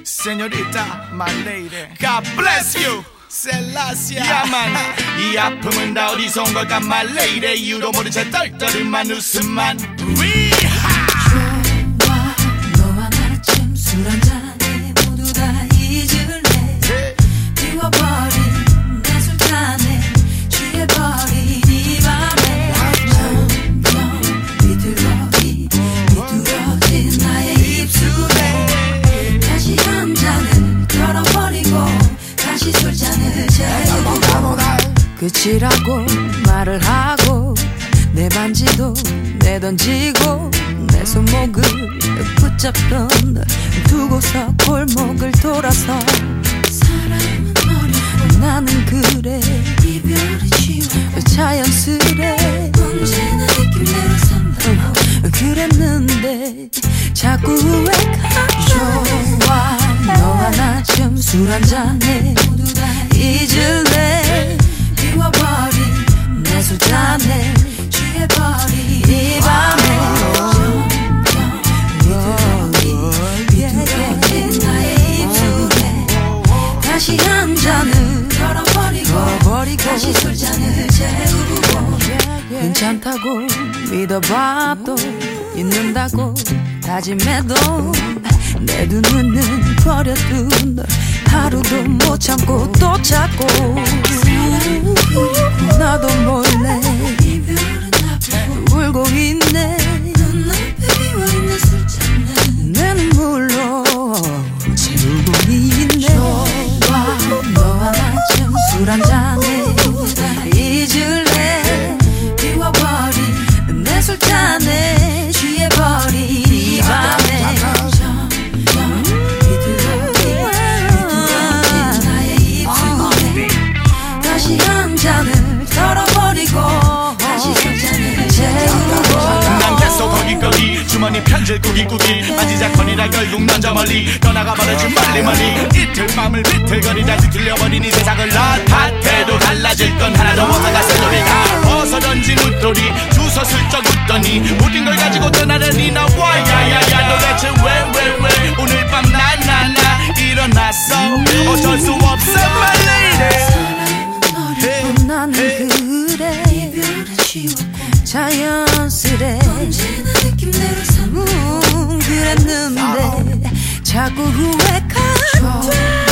Señorita, my lady, God bless you. Selassie, yeah man. 이 아픔은 다 어디서 온 걸까, my lady. 이유도 모른 채 떨떠름한 웃음만. 위하. 좋아, 너와 나쯤 술 한잔에 모두 다 잊을래. 비워버린 내 술잔에 취해버린 이 밤에 점점 비뚤어진 나의 입술에 다시 한 잔을 털어버리고 다시 술잔을 재우고 끝이라고 말을 하고 내 반지도 내던지고 내 손목을 붙잡던 널 두고서 골목을 돌아서 사랑은 어렵고 나는 그래 이별이 쉬워 자연스레 언제나 느낌대로 산다고 그랬는데 자꾸 후회하죠. 좋아, 너와 나 좀 술 한잔에 모두 다 잊을래. 비워버린 내 술잔에 취해버린 이 밤에 점점 비뚤어진 나의 입술에 다시 한 잔을 털어버리고 다시 술잔을 재우고 괜찮다고 믿어봐도 잊는다고 다짐해도 내 두 눈은 버려둔 널 하루도 못 참고 또 찾고 나도 몰래 이별은 나쁘고 울고 있네. 눈앞에 비워있는 술잔에 내 눈물로 채우고 있네. 좋아, 너와 나쯤 술 한잔에 잊을래. 비워버린 내 술잔에 취해버린 이 밤에 점점 비뚤어진 나의 입술에 다시 한 잔을 털어버리고 다시 술잔을 재우고 난 계속 거기 주머니 편질 꾸기 만지작거리다 결국 넌 저 멀리 떠나가버려진 멀리 이틀 밤을 비틀거리다 뒤틀려버린 이 세상을 넌 밭에도 달라질 건 하나도 못한다. 새소리가 벗어던진 웃돌이 주워 슬쩍 웃더니 모든 걸 가지고 떠나려니 나와 야야야 도대체 왜 오늘 밤 나나나 일어났어 어쩔 수 없어 my lady. 사랑은 어렵고 나는 그래 이별은 쉬웠고 자연스레 언제나 느낌대로 산다고 그랬는데 자꾸 후회가 돼.